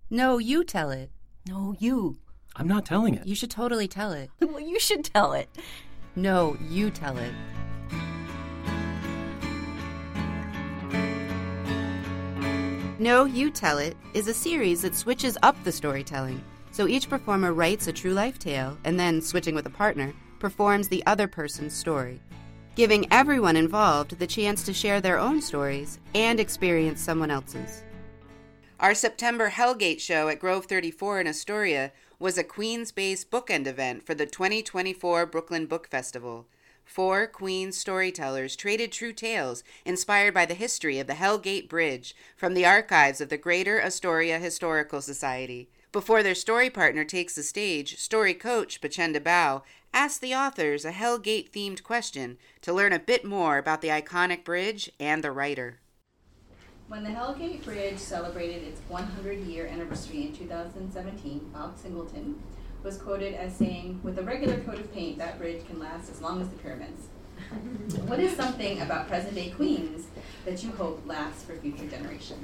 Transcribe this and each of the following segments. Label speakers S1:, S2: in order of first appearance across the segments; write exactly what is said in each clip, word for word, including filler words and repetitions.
S1: No, you tell it.
S2: No, you.
S3: I'm not telling it.
S1: You should totally tell it.
S2: Well, you should tell it.
S1: No, you tell it. No, You Tell It is a series that switches up the storytelling. So each performer writes a true life tale and then, switching with a partner, performs the other person's story, giving everyone involved the chance to share their own stories and experience someone else's. Our September Hellgate show at Grove thirty-four in Astoria was a Queens-based bookend event for the twenty twenty-four Brooklyn Book Festival. Four Queens storytellers traded true tales inspired by the history of the Hellgate Bridge from the archives of the Greater Astoria Historical Society. Before their story partner takes the stage, story coach Pachenda Bao asked the authors a Hellgate-themed question to learn a bit more about the iconic bridge and the writer.
S4: When the Hellgate Bridge celebrated its one hundred year anniversary in two thousand seventeen, Bob Singleton was quoted as saying, "With a regular coat of paint, that bridge can last as long as the pyramids." What is something about present-day Queens that you hope lasts for future generations?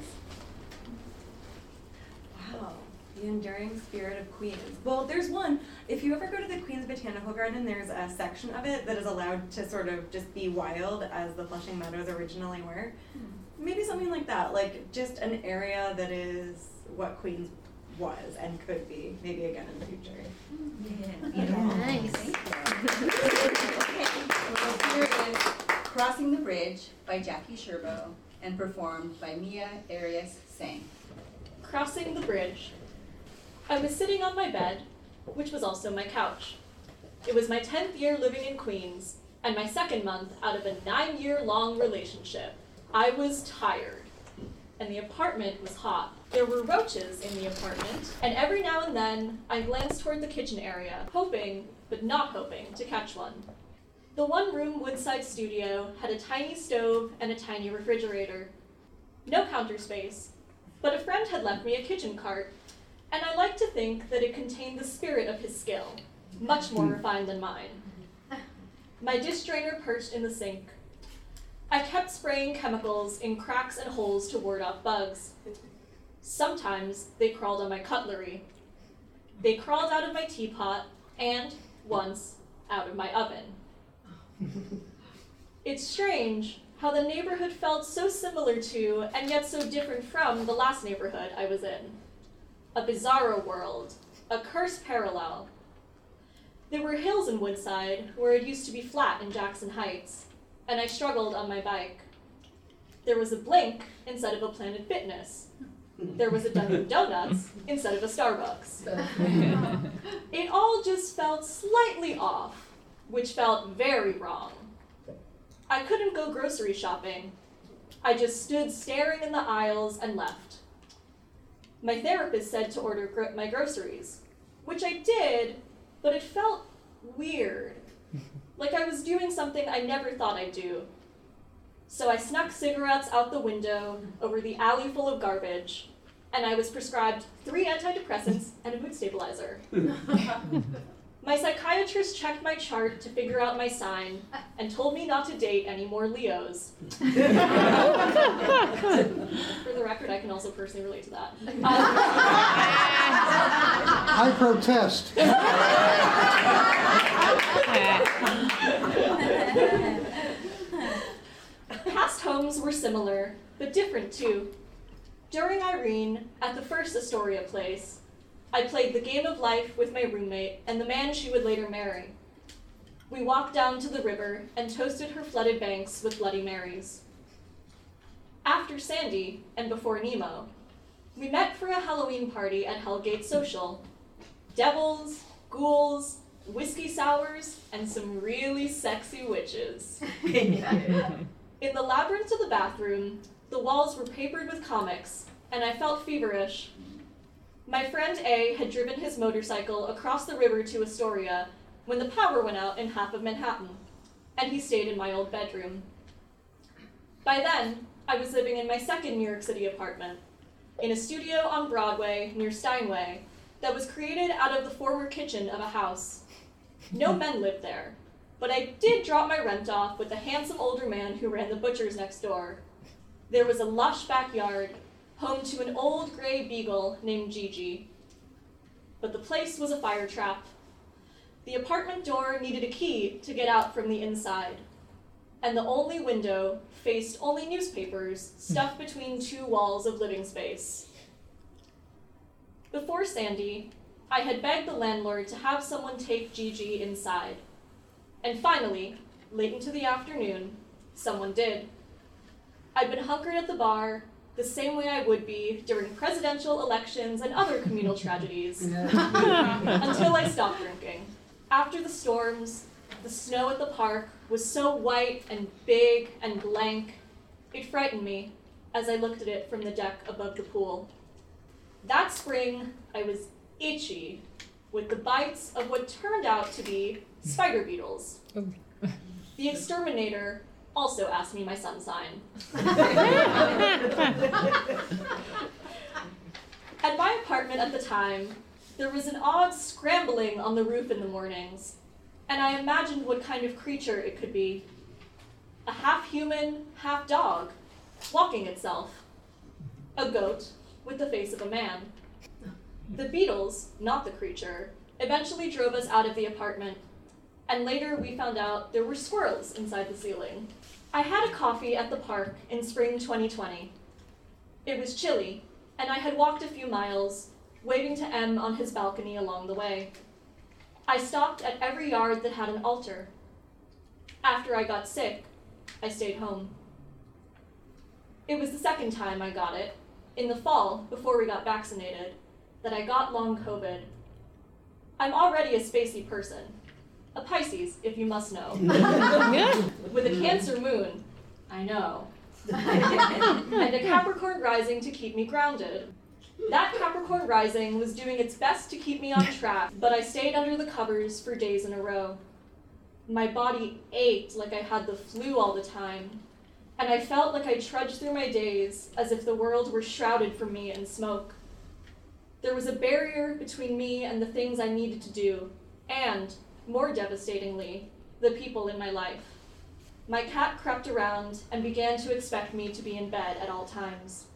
S5: Wow, the enduring spirit of Queens. Well, there's one. If you ever go to the Queens Botanical Garden, there's a section of it that is allowed to sort of just be wild as the Flushing Meadows originally were. Maybe something like that, like just an area that is what Queens was and could be, maybe again in the future.
S4: Yeah. Yeah. Nice. Okay. Well, here is Crossing the Bridge by Jackie Sherbo and performed by Mia Arias Sang.
S6: Crossing the bridge. I was sitting on my bed, which was also my couch. It was my tenth year living in Queens, and my second month out of a nine-year-long relationship. I was tired, and the apartment was hot. There were roaches in the apartment, and every now and then I glanced toward the kitchen area, hoping, but not hoping, to catch one. The one-room woodside studio had a tiny stove and a tiny refrigerator. No counter space, but a friend had left me a kitchen cart, and I like to think that it contained the spirit of his skill, much more refined than mine. My dish drainer perched in the sink. I kept spraying chemicals in cracks and holes to ward off bugs. Sometimes they crawled on my cutlery. They crawled out of my teapot and, once, out of my oven. It's strange how the neighborhood felt so similar to, and yet so different from, the last neighborhood I was in. A bizarro world, a cursed parallel. There were hills in Woodside where it used to be flat in Jackson Heights, and I struggled on my bike. There was a Blink instead of a Planet Fitness. There was a Dunkin' Donuts instead of a Starbucks. It all just felt slightly off, which felt very wrong. I couldn't go grocery shopping. I just stood staring in the aisles and left. My therapist said to order gro- my groceries, which I did, but it felt weird. Like I was doing something I never thought I'd do. So I snuck cigarettes out the window over the alley full of garbage, and I was prescribed three antidepressants and a mood stabilizer. My psychiatrist checked my chart to figure out my sign and told me not to date any more Leos. For the record, I can also personally relate to that. Um,
S7: I protest.
S6: Past homes were similar, but different too. During Irene, at the first Astoria place, I played the game of life with my roommate and the man she would later marry. We walked down to the river and toasted her flooded banks with Bloody Marys. After Sandy, and before Nemo, we met for a Halloween party at Hellgate Social. Devils, ghouls, whiskey sours, and some really sexy witches. In the labyrinth of the bathroom, the walls were papered with comics, and I felt feverish. My friend A had driven his motorcycle across the river to Astoria when the power went out in half of Manhattan, and he stayed in my old bedroom. By then, I was living in my second New York City apartment, in a studio on Broadway near Steinway that was created out of the former kitchen of a house. No men lived there, but I did drop my rent off with the handsome older man who ran the butcher's next door. There was a lush backyard, home to an old gray beagle named Gigi. But the place was a fire trap. The apartment door needed a key to get out from the inside, and the only window faced only newspapers stuffed between two walls of living space. Before Sandy, I had begged the landlord to have someone take Gigi inside. And finally, late into the afternoon, someone did. I'd been hunkered at the bar the same way I would be during presidential elections and other communal tragedies, until I stopped drinking. After the storms, the snow at the park was so white and big and blank, it frightened me as I looked at it from the deck above the pool. That spring, I was itchy with the bites of what turned out to be spider beetles. The exterminator also asked me my sun sign. At my apartment at the time, there was an odd scrambling on the roof in the mornings, and I imagined what kind of creature it could be. A half-human, half-dog, walking itself. A goat with the face of a man. The beetles, not the creature, eventually drove us out of the apartment, and later we found out there were squirrels inside the ceiling. I had a coffee at the park in spring twenty twenty. It was chilly, and I had walked a few miles, waving to M on his balcony along the way. I stopped at every yard that had an altar. After I got sick, I stayed home. It was the second time I got it, in the fall before we got vaccinated, that I got long COVID. I'm already a spacey person. A Pisces, if you must know. With a Cancer moon, I know. And a Capricorn rising to keep me grounded. That Capricorn rising was doing its best to keep me on track, but I stayed under the covers for days in a row. My body ached like I had the flu all the time, and I felt like I trudged through my days as if the world were shrouded from me in smoke. There was a barrier between me and the things I needed to do, and, more devastatingly, the people in my life. My cat crept around and began to expect me to be in bed at all times.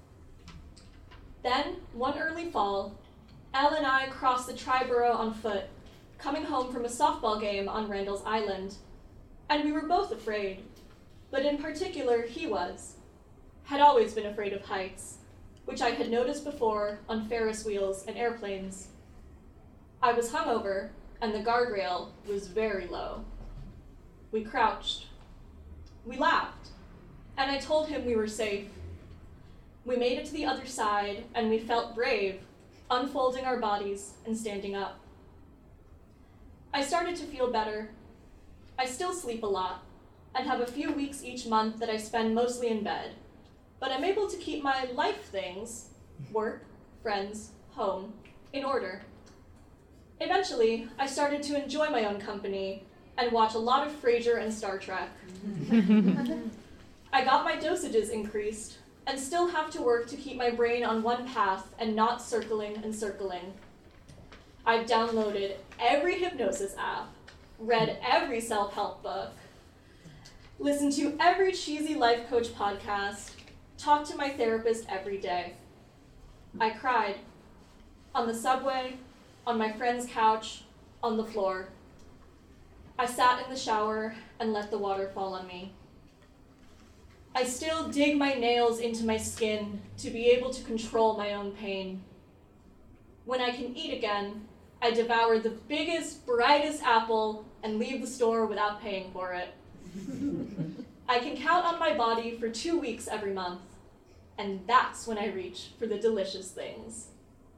S6: Then, one early fall, Elle and I crossed the Triborough on foot, coming home from a softball game on Randall's Island, and we were both afraid, but in particular he was, had always been afraid of heights, which I had noticed before on Ferris wheels and airplanes. I was hungover, and the guardrail was very low. We crouched. We laughed, and I told him we were safe. We made it to the other side, and we felt brave, unfolding our bodies and standing up. I started to feel better. I still sleep a lot, and have a few weeks each month that I spend mostly in bed, but I'm able to keep my life things, work, friends, home, in order. Eventually, I started to enjoy my own company and watch a lot of Frasier and Star Trek. I got my dosages increased and still have to work to keep my brain on one path and not circling and circling. I've downloaded every hypnosis app, read every self-help book, listened to every cheesy life coach podcast, talked to my therapist every day. I cried on the subway, on my friend's couch, on the floor. I sat in the shower and let the water fall on me. I still dig my nails into my skin to be able to control my own pain. When I can eat again, I devour the biggest, brightest apple and leave the store without paying for it. I can count on my body for two weeks every month, and that's when I reach for the delicious things.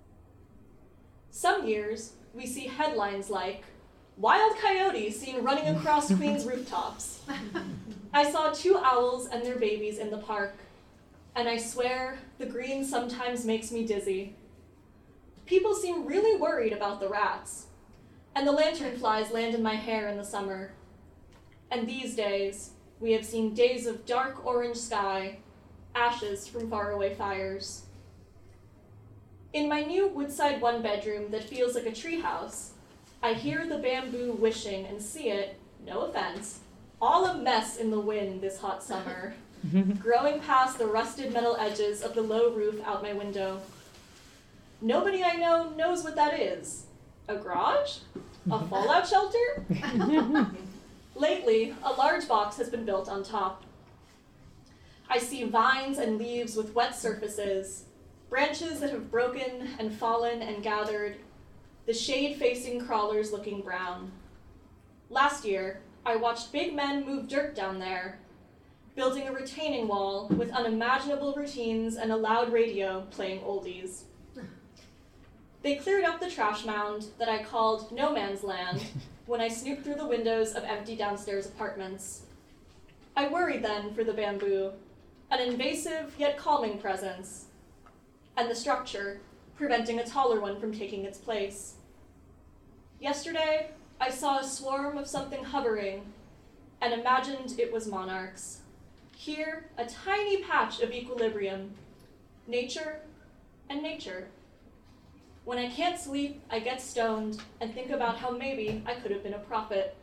S6: Some years, we see headlines like, "Wild coyote seen running across Queens rooftops." I saw two owls and their babies in the park, and I swear the green sometimes makes me dizzy. People seem really worried about the rats, and the lanternflies land in my hair in the summer. And these days, we have seen days of dark orange sky, ashes from faraway fires. In my new Woodside one-bedroom that feels like a treehouse, I hear the bamboo wishing and see it, no offense, all a mess in the wind this hot summer. growing past the rusted metal edges of the low roof out my window. Nobody I know knows what that is. A garage? A fallout shelter? Lately, a large box has been built on top. I see vines and leaves with wet surfaces, branches that have broken and fallen and gathered, the shade-facing crawlers looking brown. Last year, I watched big men move dirt down there, building a retaining wall with unimaginable routines and a loud radio playing oldies. They cleared up the trash mound that I called no man's land when I snooped through the windows of empty downstairs apartments. I worried then for the bamboo, an invasive yet calming presence, and the structure, preventing a taller one from taking its place. Yesterday, I saw a swarm of something hovering and imagined it was monarchs. Here, a tiny patch of equilibrium, nature and nature. When I can't sleep, I get stoned and think about how maybe I could have been a prophet.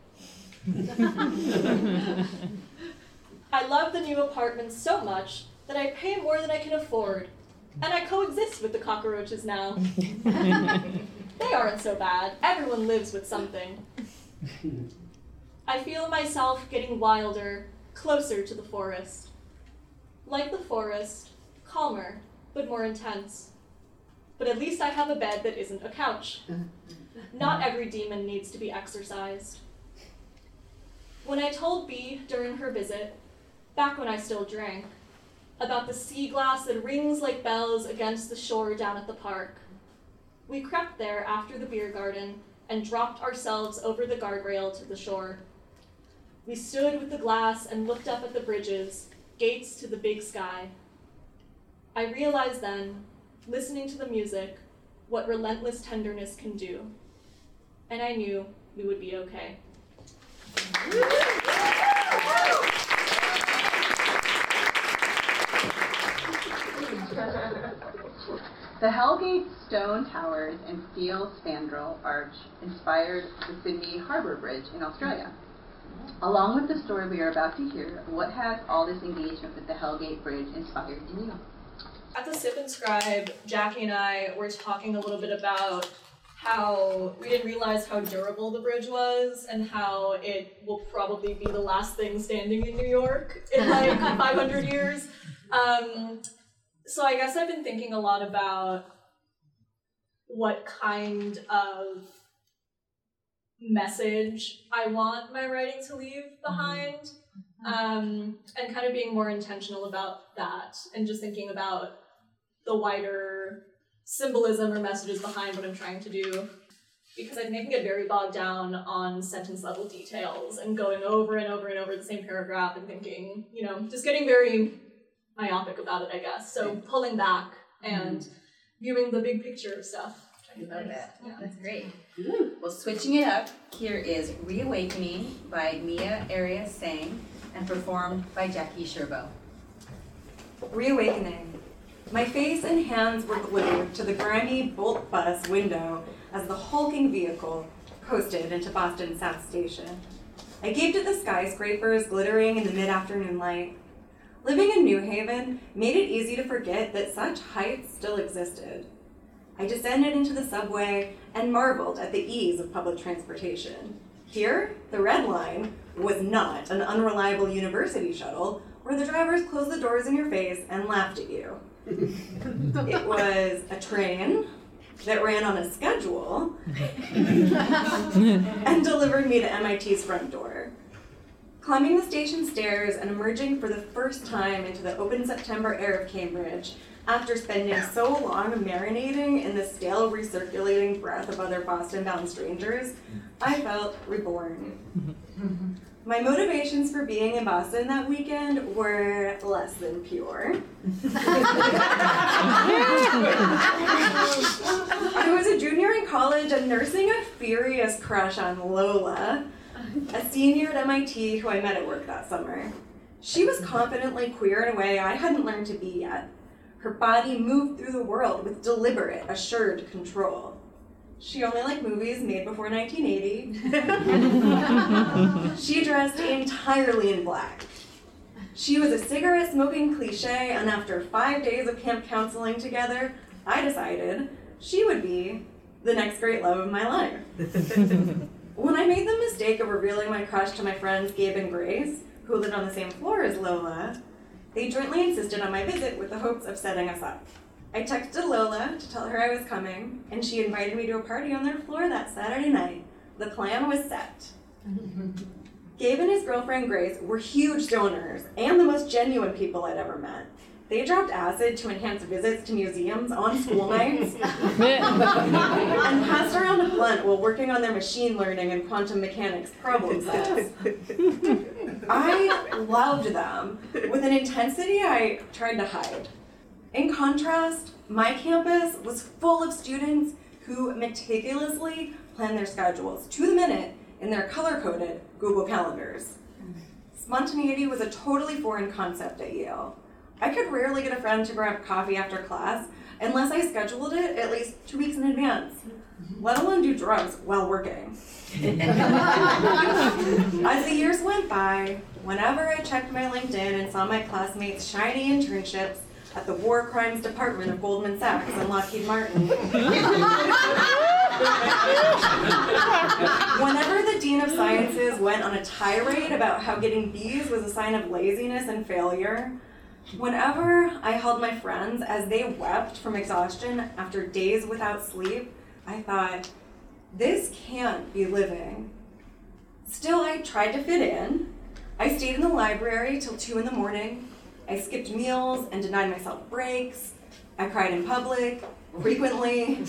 S6: I love the new apartment so much that I pay more than I can afford, and I coexist with the cockroaches now. They aren't so bad. Everyone lives with something. I feel myself getting wilder, closer to the forest. Like the forest, calmer, but more intense. But at least I have a bed that isn't a couch. Not every demon needs to be exorcised. When I told Bee during her visit, back when I still drank, about the sea glass that rings like bells against the shore down at the park, we crept there after the beer garden and dropped ourselves over the guardrail to the shore. We stood with the glass and looked up at the bridges, gates to the big sky. I realized then, listening to the music, what relentless tenderness can do. And I knew we would be okay.
S4: The Hellgate Stone Towers and Steel Spandrel Arch inspired the Sydney Harbour Bridge in Australia. Along with the story we are about to hear, what has all this engagement with the Hellgate Bridge inspired in you?
S6: At the Sip and Scribe, Jackie and I were talking a little bit about how we didn't realize how durable the bridge was and how it will probably be the last thing standing in New York in like five hundred years. Um, so I guess I've been thinking a lot about what kind of message I want my writing to leave behind, um, and kind of being more intentional about that and just thinking about the wider symbolism or messages behind what I'm trying to do, because I think I can get very bogged down on sentence level details and going over and over and over the same paragraph and thinking, you know, just getting very myopic about it, I guess. So pulling back and viewing the big picture of stuff.
S4: I love that. Yeah. That's great. Ooh. Well, switching it up, here is Reawakening by Mia Arias sang and performed by Jackie Sherbo.
S5: Reawakening. My face and hands were glued to the grimy Bolt bus window as the hulking vehicle coasted into Boston South Station. I gaped at the skyscrapers glittering in the mid-afternoon light. Living in New Haven made it easy to forget that such heights still existed. I descended into the subway and marveled at the ease of public transportation. Here, the Red Line was not an unreliable university shuttle where the drivers closed the doors in your face and laughed at you. It was a train that ran on a schedule and delivered me to M I T's front door. Climbing the station stairs and emerging for the first time into the open September air of Cambridge, after spending so long marinating in the stale, recirculating breath of other Boston-bound strangers, I felt reborn. My motivations for being in Boston that weekend were less than pure. I was a junior in college and nursing a furious crush on Lola, a senior at M I T who I met at work that summer. She was confidently queer in a way I hadn't learned to be yet. Her body moved through the world with deliberate, assured control. She only liked movies made before nineteen eighty. She dressed entirely in black. She was a cigarette-smoking cliche, and after five days of camp counseling together, I decided she would be the next great love of my life. When I made the mistake of revealing my crush to my friends Gabe and Grace, who lived on the same floor as Lola, they jointly insisted on my visit with the hopes of setting us up. I texted Lola to tell her I was coming, and she invited me to a party on their floor that Saturday night. The plan was set. Gabe and his girlfriend Grace were huge donors and the most genuine people I'd ever met. They dropped acid to enhance visits to museums on school nights and passed around a blunt while working on their machine learning and quantum mechanics problem sets. I loved them with an intensity I tried to hide. In contrast, my campus was full of students who meticulously planned their schedules to the minute in their color-coded Google Calendars. Spontaneity was a totally foreign concept at Yale. I could rarely get a friend to grab coffee after class unless I scheduled it at least two weeks in advance, let alone do drugs while working. As the years went by, whenever I checked my LinkedIn and saw my classmates' shiny internships at the War Crimes Department of Goldman Sachs and Lockheed Martin, whenever the Dean of Sciences went on a tirade about how getting B's was a sign of laziness and failure, whenever I held my friends as they wept from exhaustion after days without sleep, I thought, this can't be living. Still, I tried to fit in. I stayed in the library till two in the morning. I skipped meals and denied myself breaks. I cried in public, frequently.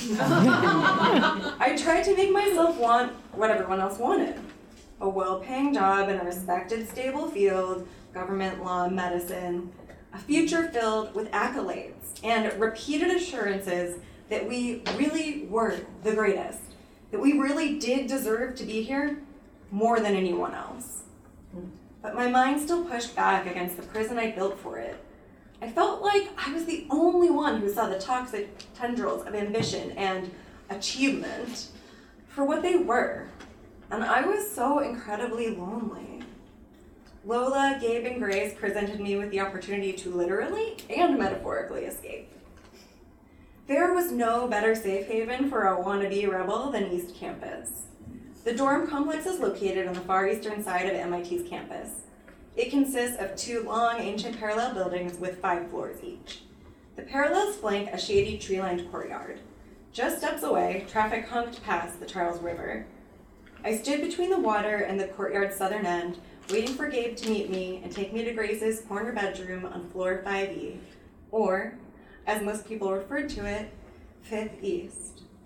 S5: I tried to make myself want what everyone else wanted. A well-paying job in a respected, stable field, government, law, medicine, a future filled with accolades and repeated assurances that we really were the greatest, that we really did deserve to be here more than anyone else. But my mind still pushed back against the prison I built for it. I felt like I was the only one who saw the toxic tendrils of ambition and achievement for what they were, and I was so incredibly lonely. Lola, Gabe, and Grace presented me with the opportunity to literally and metaphorically escape. There was no better safe haven for a wannabe rebel than East Campus. The dorm complex is located on the far eastern side of M I T's campus. It consists of two long, ancient parallel buildings with five floors each. The parallels flank a shady, tree-lined courtyard. Just steps away, traffic honked past the Charles River. I stood between the water and the courtyard's southern end, waiting for Gabe to meet me and take me to Grace's corner bedroom on floor five E, or, as most people referred to it, Fifth East.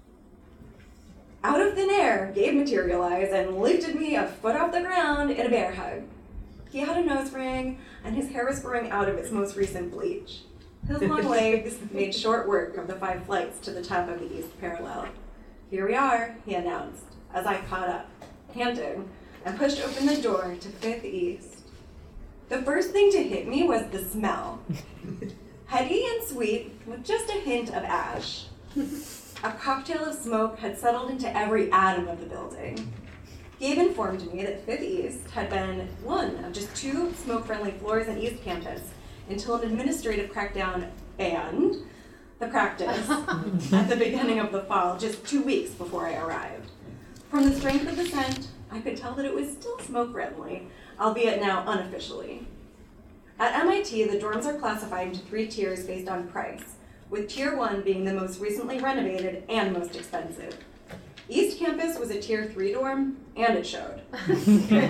S5: Out of thin air, Gabe materialized and lifted me a foot off the ground in a bear hug. He had a nose ring, and his hair was growing out of its most recent bleach. His long legs made short work of the five flights to the top of the East Parallel. Here we are, he announced, as I caught up, panting, and pushed open the door to Fifth East. The first thing to hit me was the smell. Heady and sweet, with just a hint of ash. A cocktail of smoke had settled into every atom of the building. Gabe informed me that Fifth East had been one of just two smoke-friendly floors in East Campus until an administrative crackdown banned the practice at the beginning of the fall, just two weeks before I arrived. From the strength of the scent, I could tell that it was still smoke-friendly, albeit now unofficially. At M I T, the dorms are classified into three tiers based on price, with Tier one being the most recently renovated and most expensive. East Campus was a Tier three dorm, and it showed. The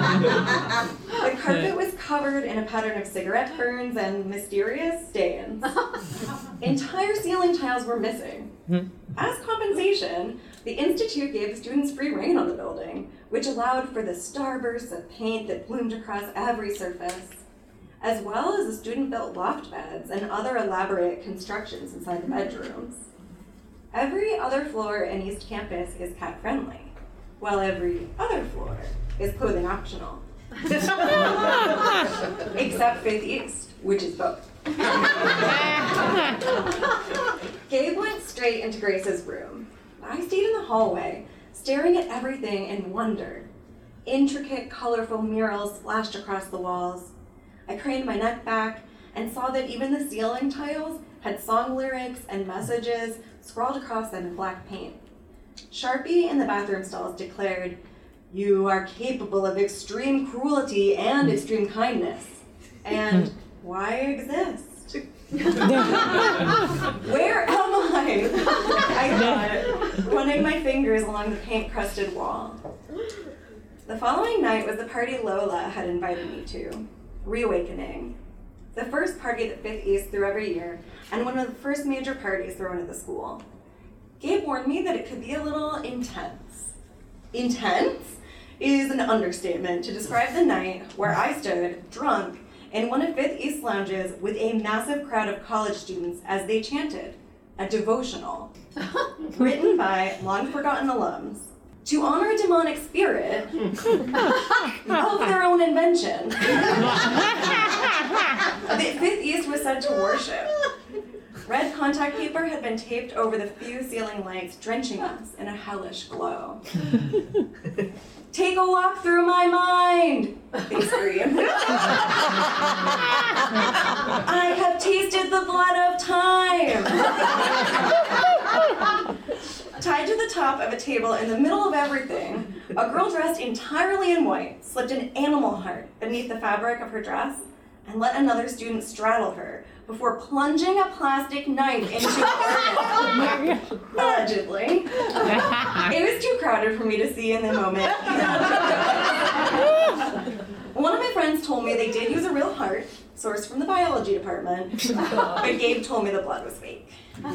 S5: carpet was covered in a pattern of cigarette burns and mysterious stains. Entire ceiling tiles were missing. As compensation, the Institute gave the students free reign on the building, which allowed for the starbursts of paint that bloomed across every surface, as well as the student-built loft beds and other elaborate constructions inside the bedrooms. Every other floor in East Campus is cat-friendly, while every other floor is clothing optional. Except Fifth East, which is both. Gabe went straight into Grace's room. I stayed in the hallway, staring at everything in wonder. Intricate, colorful murals splashed across the walls. I craned my neck back and saw that even the ceiling tiles had song lyrics and messages scrawled across them in black paint. Sharpie in the bathroom stalls declared, "You are capable of extreme cruelty and extreme kindness." And why exist? Where am I? I thought, running my fingers along the paint-crusted wall. The following night was the party Lola had invited me to, Reawakening, the first party that Fifth East threw every year, and one of the first major parties thrown at the school. Gabe warned me that it could be a little intense. Intense is an understatement to describe the night where I stood, drunk, in one of Fifth East lounges with a massive crowd of college students as they chanted a devotional written by long-forgotten alums to honor a demonic spirit of their own invention that Fifth East was said to worship. Red contact paper had been taped over the few ceiling lights, drenching us in a hellish glow. "Take a walk through my mind," they screamed. "I have tasted the blood of time." Tied to the top of a table in the middle of everything, a girl dressed entirely in white slipped an animal heart beneath the fabric of her dress and let another student straddle her before plunging a plastic knife into her organ. Allegedly. It was too crowded for me to see in the moment. One of my friends told me they did use a real heart, sourced from the biology department, but Gabe told me the blood was fake.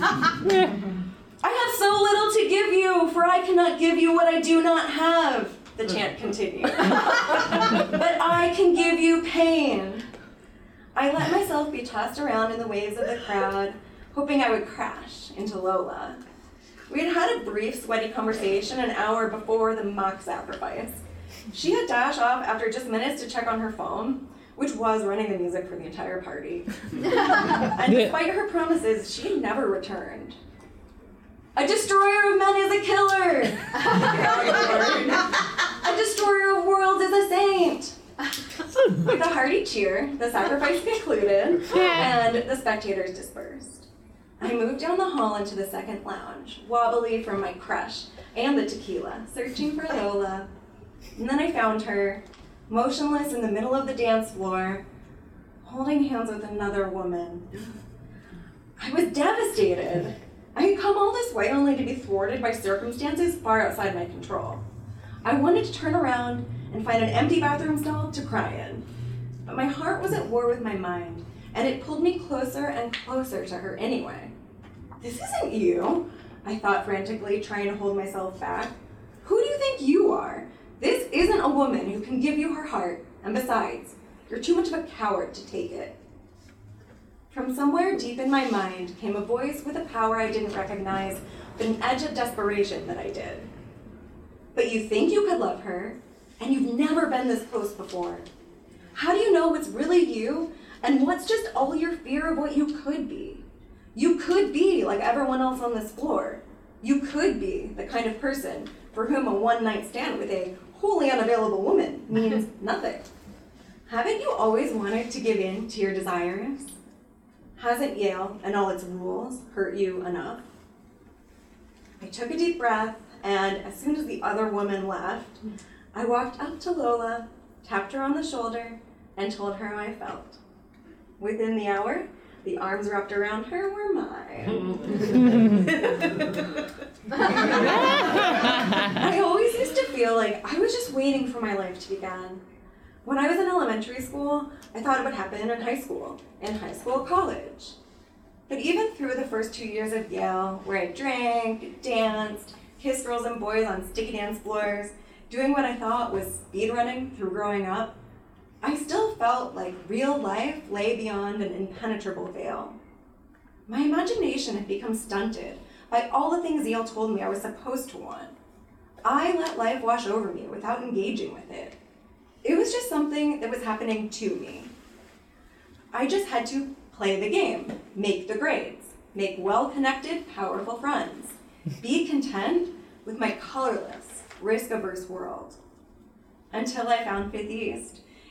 S5: "I have so little to give you, for I cannot give you what I do not have," the chant continued. "But I can give you pain." I let myself be tossed around in the waves of the crowd, hoping I would crash into Lola. We had had a brief, sweaty conversation an hour before the mock sacrifice. She had dashed off after just minutes to check on her phone, which was running the music for the entire party. And despite her promises, she never returned. "A destroyer of men is a killer!" "A destroyer of worlds is a saint!" With a hearty cheer, the sacrifice concluded, and the spectators dispersed. I moved down the hall into the second lounge, wobbly from my crush and the tequila, searching for Lola. And then I found her, motionless in the middle of the dance floor, holding hands with another woman. I was devastated. I had come all this way only to be thwarted by circumstances far outside my control. I wanted to turn around and find an empty bathroom stall to cry in. But my heart was at war with my mind, and it pulled me closer and closer to her anyway. "This isn't you," I thought frantically, trying to hold myself back. "Who do you think you are? This isn't a woman who can give you her heart, and besides, you're too much of a coward to take it." From somewhere deep in my mind came a voice with a power I didn't recognize, but an edge of desperation that I did. "But you think you could love her, and you've never been this close before. How do you know what's really you, and what's just all your fear of what you could be? You could be like everyone else on this floor. You could be the kind of person for whom a one-night stand with a wholly unavailable woman means nothing. Haven't you always wanted to give in to your desires? Hasn't Yale and all its rules hurt you enough?" I took a deep breath, and as soon as the other woman left, I walked up to Lola, tapped her on the shoulder, and told her how I felt. Within the hour, the arms wrapped around her were mine. I always used to feel like I was just waiting for my life to begin. When I was in elementary school, I thought it would happen in high school, in high school, college. But even through the first two years of Yale, where I drank, danced, kissed girls and boys on sticky dance floors, doing what I thought was speedrunning through growing up, I still felt like real life lay beyond an impenetrable veil. My imagination had become stunted by all the things Yale told me I was supposed to want. I let life wash over me without engaging with it. It was just something that was happening to me. I just had to play the game, make the grades, make well-connected, powerful friends, be content with my colorless, risk-averse world. Until I found Fifth East.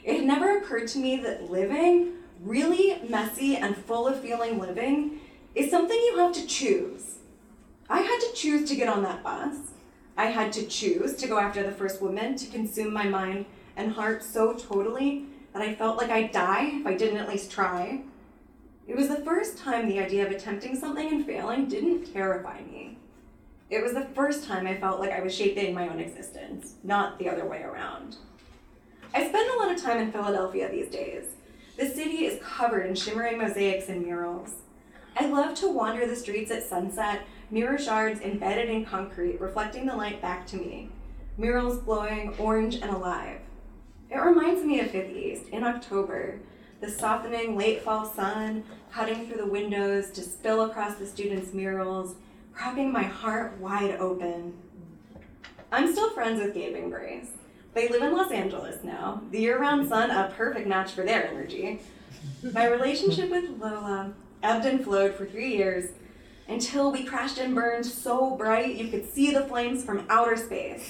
S5: It had never occurred to me that living, really messy and full of feeling living, is something you have to choose. I had to choose to get on that bus. I had to choose to go after the first woman to consume my mind and heart so totally that I felt like I'd die if I didn't at least try. It was the first time the idea of attempting something and failing didn't terrify me. It was the first time I felt like I was shaping my own existence, not the other way around. I spend a lot of time in Philadelphia these days. The city is covered in shimmering mosaics and murals. I love to wander the streets at sunset, mirror shards embedded in concrete, reflecting the light back to me, murals glowing orange and alive. It reminds me of Fifth East in October, the softening late fall sun cutting through the windows to spill across the students' murals, cracking my heart wide open. I'm still friends with Gabe and Grace. They live in Los Angeles now, the year-round sun a perfect match for their energy. My relationship with Lola ebbed and flowed for three years until we crashed and burned so bright you could see the flames from outer space.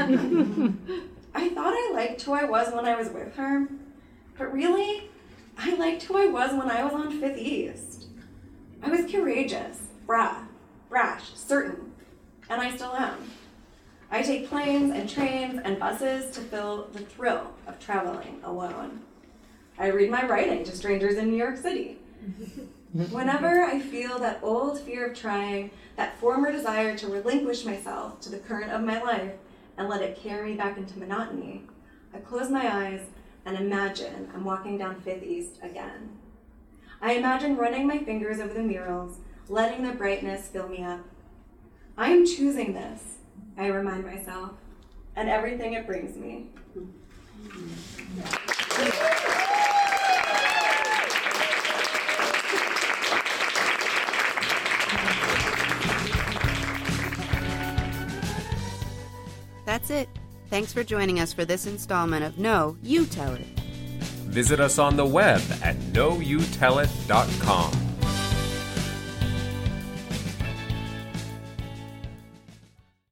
S5: I thought I liked who I was when I was with her, but really, I liked who I was when I was on Fifth East. I was courageous, bra, brash, certain, and I still am. I take planes and trains and buses to feel the thrill of traveling alone. I read my writing to strangers in New York City. Whenever I feel that old fear of trying, that former desire to relinquish myself to the current of my life and let it carry me back into monotony, I close my eyes and imagine I'm walking down Fifth East again. I imagine running my fingers over the murals, letting the brightness fill me up. I am choosing this, I remind myself, and everything it brings me.
S1: That's it. Thanks for joining us for this installment of No, You Tell It.
S3: Visit us on the web at know you tell it dot com.